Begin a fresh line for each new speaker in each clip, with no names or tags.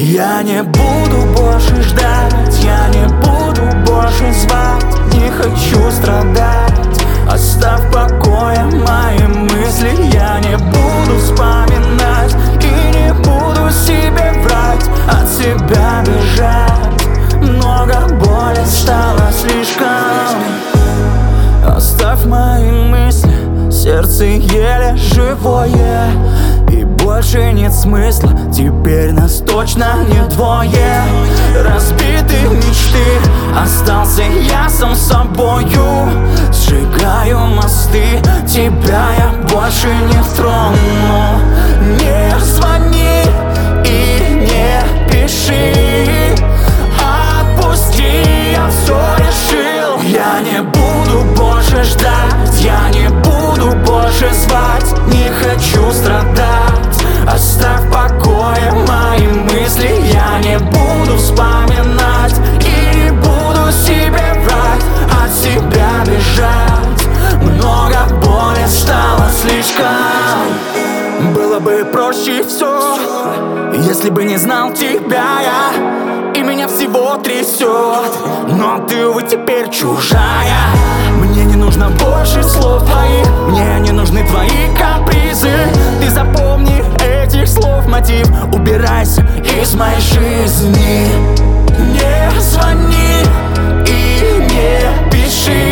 Я не буду больше ждать, я не буду больше звать. Не хочу страдать, оставь в покое мои мысли. Я не буду вспоминать и не буду себе врать, от себя бежать. Много боли стало слишком. Оставь мои мысли, сердце еле живое. И больше нет смысла, теперь нас точно не двое. Разбитые мечты, остался я сам собою. Сжигаю мосты, тебя я больше не трону. Не звони и не пиши, отпусти, я все решил. Я не буду больше ждать, я не буду больше звать. Не хочу страдать, оставь в покое мои мысли. Я не буду вспоминать и не буду себе врать, от себя бежать. Много боли стало слишком. Было бы проще все, если бы не знал тебя я. И меня всего трясет, но ты, увы, теперь чужая. Мне не нужно больше слов твоих, мне не нужны твои капризы. Ты запомни этих слов мотив, убирайся из моей жизни. Не звони и не пиши,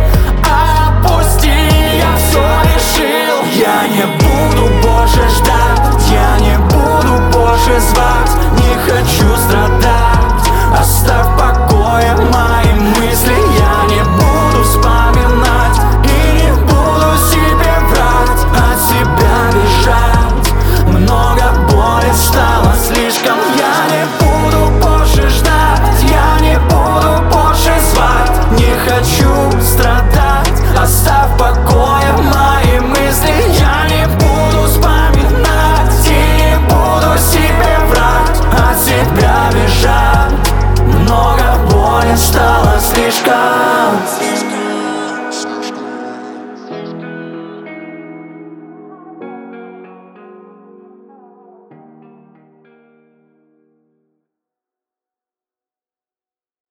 отпусти, я все решил. Я не буду больше ждать,